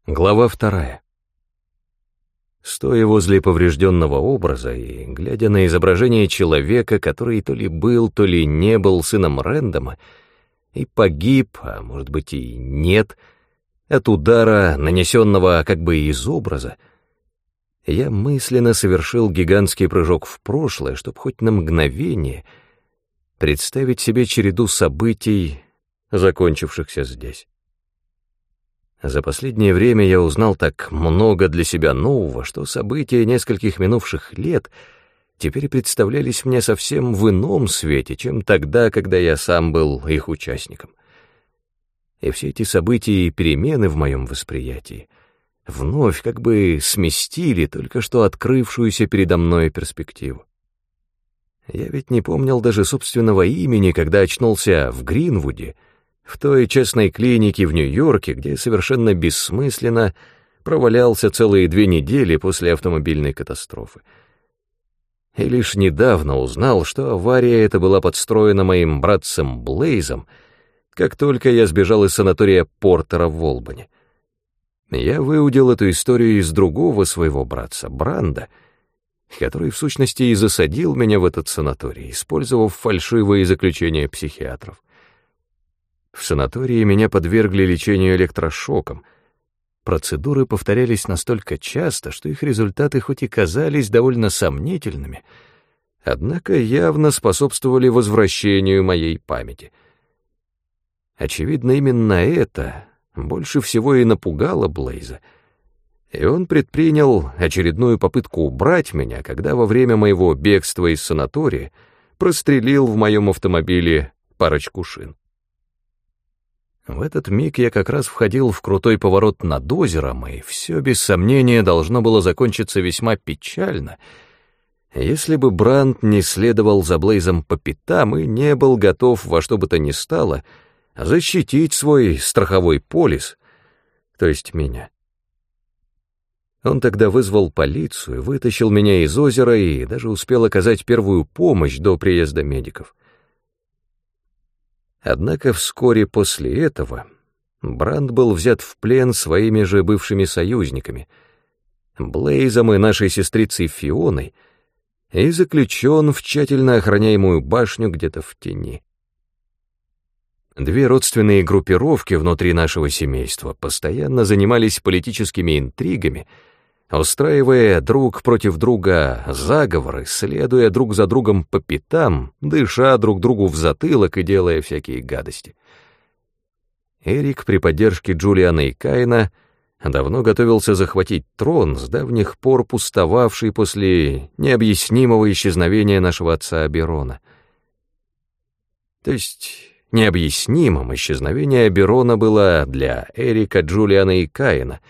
Глава 2. Стоя возле поврежденного образа и глядя на изображение человека, который то ли был, то ли не был сыном Рэндома, и погиб, а может быть и нет, от удара, нанесенного как бы из образа, я мысленно совершил гигантский прыжок в прошлое, чтобы хоть на мгновение представить себе череду событий, закончившихся здесь. За последнее время я узнал так много для себя нового, что события нескольких минувших лет теперь представлялись мне совсем в ином свете, чем тогда, когда я сам был их участником. И все эти события и перемены в моем восприятии вновь как бы сместили только что открывшуюся передо мной перспективу. Я ведь не помнил даже собственного имени, когда очнулся в Гринвуде, в той частной клинике в Нью-Йорке, где совершенно бессмысленно провалялся целые 2 недели после автомобильной катастрофы. И лишь недавно узнал, что авария эта была подстроена моим братцем Блейзом, как только я сбежал из санатория Портера в Олбани. Я выудил эту историю из другого своего братца, Бранда, который в сущности и засадил меня в этот санаторий, использовав фальшивые заключения психиатров. В санатории меня подвергли лечению электрошоком. Процедуры повторялись настолько часто, что их результаты хоть и казались довольно сомнительными, однако явно способствовали возвращению моей памяти. Очевидно, именно это больше всего и напугало Блейза, и он предпринял очередную попытку убрать меня, когда во время моего бегства из санатория прострелил в моем автомобиле парочку шин. В этот миг я как раз входил в крутой поворот над озером, и все без сомнения должно было закончиться весьма печально, если бы Бранд не следовал за Блейзом по пятам и не был готов во что бы то ни стало защитить свой страховой полис, то есть меня. Он тогда вызвал полицию, вытащил меня из озера и даже успел оказать первую помощь до приезда медиков. Однако вскоре после этого Бранд был взят в плен своими же бывшими союзниками, Блейзом и нашей сестрицей Фионой, и заключен в тщательно охраняемую башню где-то в тени. 2 родственные группировки внутри нашего семейства постоянно занимались политическими интригами, устраивая друг против друга заговоры, следуя друг за другом по пятам, дыша друг другу в затылок и делая всякие гадости. Эрик при поддержке Джулиана и Каина давно готовился захватить трон, с давних пор пустовавший после необъяснимого исчезновения нашего отца Аберона. То есть необъяснимым исчезновение Аберона было для Эрика, Джулиана и Каина,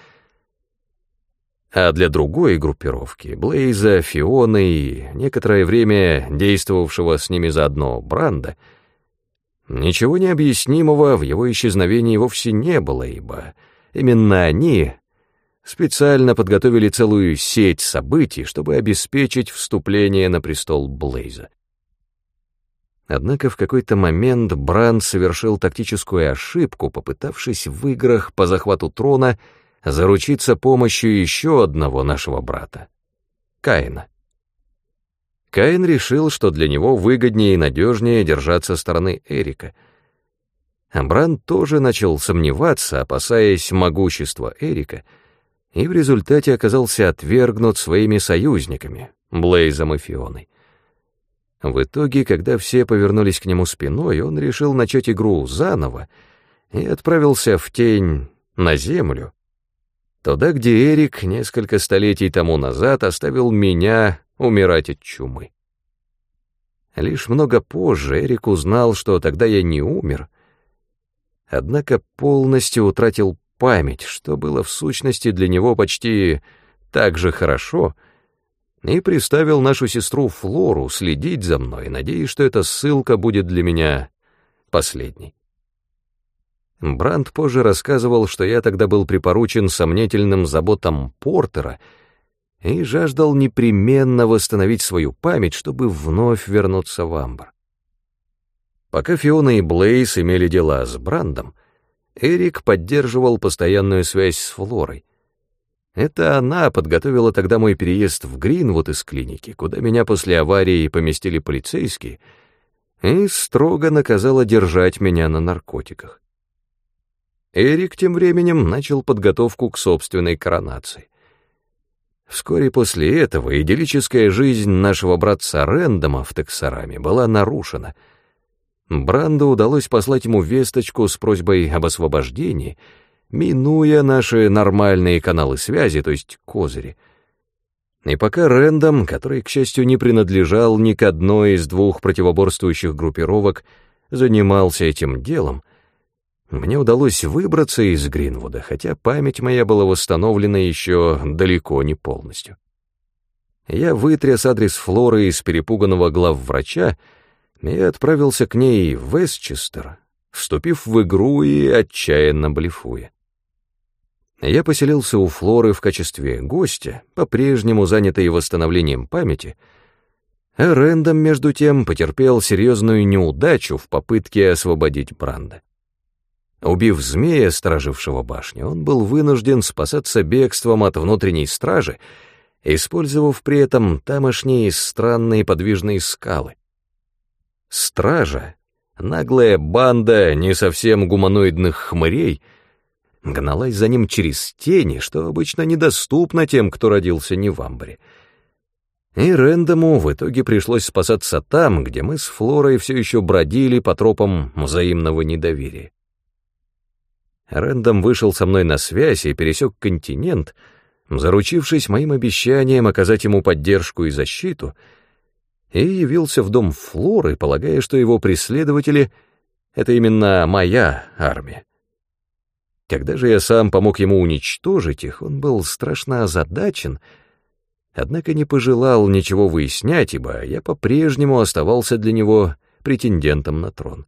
а для другой группировки, Блейза, Фионы и некоторое время действовавшего с ними заодно Бранда, ничего необъяснимого в его исчезновении вовсе не было, ибо именно они специально подготовили целую сеть событий, чтобы обеспечить вступление на престол Блейза. Однако в какой-то момент Бранд совершил тактическую ошибку, попытавшись в играх по захвату трона заручиться помощью еще одного нашего брата — Каина. Каин решил, что для него выгоднее и надежнее держаться со стороны Эрика. А Бранд тоже начал сомневаться, опасаясь могущества Эрика, и в результате оказался отвергнут своими союзниками, Блейзом и Фионой. В итоге, когда все повернулись к нему спиной, он решил начать игру заново и отправился в тень, на землю, туда, где Эрик несколько столетий тому назад оставил меня умирать от чумы. Лишь много позже Эрик узнал, что тогда я не умер, однако полностью утратил память, что было в сущности для него почти так же хорошо, и приставил нашу сестру Флору следить за мной, надеясь, что эта ссылка будет для меня последней. Бранд позже рассказывал, что я тогда был припоручен сомнительным заботам Портера и жаждал непременно восстановить свою память, чтобы вновь вернуться в Амбр. Пока Фиона и Блейз имели дела с Брандом, Эрик поддерживал постоянную связь с Флорой. Это она подготовила тогда мой переезд в Гринвуд из клиники, куда меня после аварии поместили полицейские, и строго наказала держать меня на наркотиках. Эрик тем временем начал подготовку к собственной коронации. Вскоре после этого идиллическая жизнь нашего братца Рэндома в Тексараме была нарушена. Бранду удалось послать ему весточку с просьбой об освобождении, минуя наши нормальные каналы связи, то есть козыри. И пока Рэндом, который, к счастью, не принадлежал ни к одной из двух противоборствующих группировок, занимался этим делом, мне удалось выбраться из Гринвуда, хотя память моя была восстановлена еще далеко не полностью. Я вытряс адрес Флоры из перепуганного главврача и отправился к ней в Вестчестер, вступив в игру и отчаянно блефуя. Я поселился у Флоры в качестве гостя, по-прежнему занятый восстановлением памяти, а Рэндом, между тем, потерпел серьезную неудачу в попытке освободить Бранда. Убив змея, сторожившего башню, он был вынужден спасаться бегством от внутренней стражи, использовав при этом тамошние странные подвижные скалы. Стража, наглая банда не совсем гуманоидных хмырей, гналась за ним через тени, что обычно недоступно тем, кто родился не в Амбре. И Рэндому в итоге пришлось спасаться там, где мы с Флорой все еще бродили по тропам взаимного недоверия. Рэндом вышел со мной на связь и пересек континент, заручившись моим обещанием оказать ему поддержку и защиту, и явился в дом Флоры, полагая, что его преследователи — это именно моя армия. Когда же я сам помог ему уничтожить их, он был страшно озадачен, однако не пожелал ничего выяснять, ибо я по-прежнему оставался для него претендентом на трон.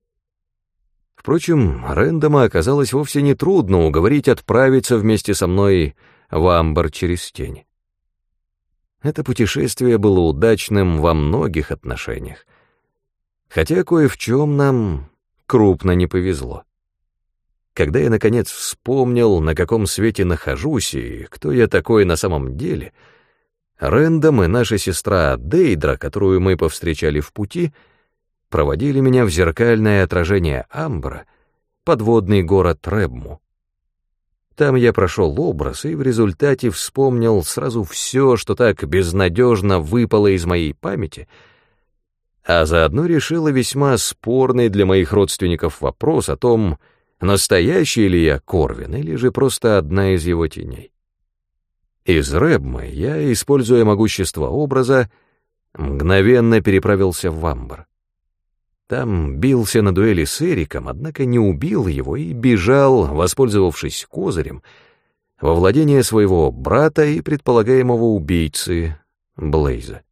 Впрочем, Рэндома оказалось вовсе не трудно уговорить отправиться вместе со мной в Амбар через тень. Это путешествие было удачным во многих отношениях, хотя кое в чем нам крупно не повезло. Когда я, наконец, вспомнил, на каком свете нахожусь и кто я такой на самом деле, Рэндом и наша сестра Дейдра, которую мы повстречали в пути, проводили меня в зеркальное отражение Амбра, подводный город Рэбму. Там я прошел образ и в результате вспомнил сразу все, что так безнадежно выпало из моей памяти, а заодно решила весьма спорный для моих родственников вопрос о том, настоящий ли я Корвин или же просто одна из его теней. Из Рэбмы я, используя могущество образа, мгновенно переправился в Амбар. Там бился на дуэли с Эриком, однако не убил его и бежал, воспользовавшись козырем, во владение своего брата и предполагаемого убийцы Блейза.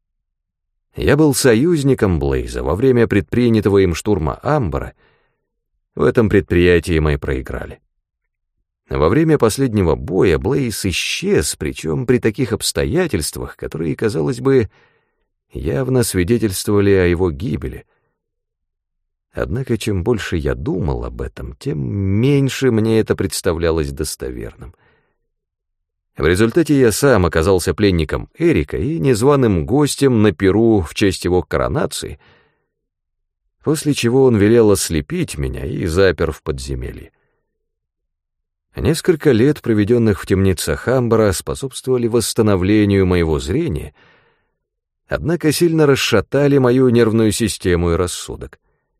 Я был союзником Блейза во время предпринятого им штурма Амбара. В этом предприятии мы проиграли. Во время последнего боя Блейз исчез, причем при таких обстоятельствах, которые, казалось бы, явно свидетельствовали о его гибели. Однако, чем больше я думал об этом, тем меньше мне это представлялось достоверным. В результате я сам оказался пленником Эрика и незваным гостем на пиру в честь его коронации, после чего он велел ослепить меня и запер в подземелье. Несколько лет, проведенных в темницах Амбара, способствовали восстановлению моего зрения, однако сильно расшатали мою нервную систему и рассудок.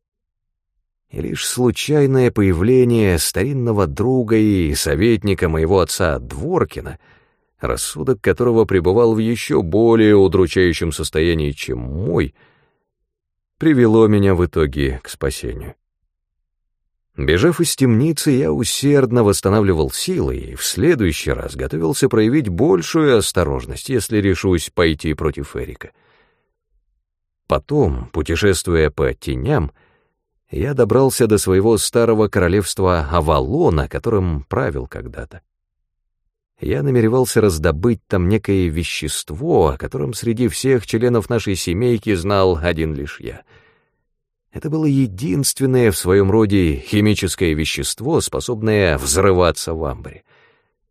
И лишь случайное появление старинного друга и советника моего отца Дворкина, рассудок которого пребывал в еще более удручающем состоянии, чем мой, привело меня в итоге к спасению. Бежав из темницы, я усердно восстанавливал силы и в следующий раз готовился проявить большую осторожность, если решусь пойти против Эрика. Потом, путешествуя по теням, я добрался до своего старого королевства Авалона, которым правил когда-то. Я намеревался раздобыть там некое вещество, о котором среди всех членов нашей семейки знал один лишь я. Это было единственное в своем роде химическое вещество, способное взрываться в амбре.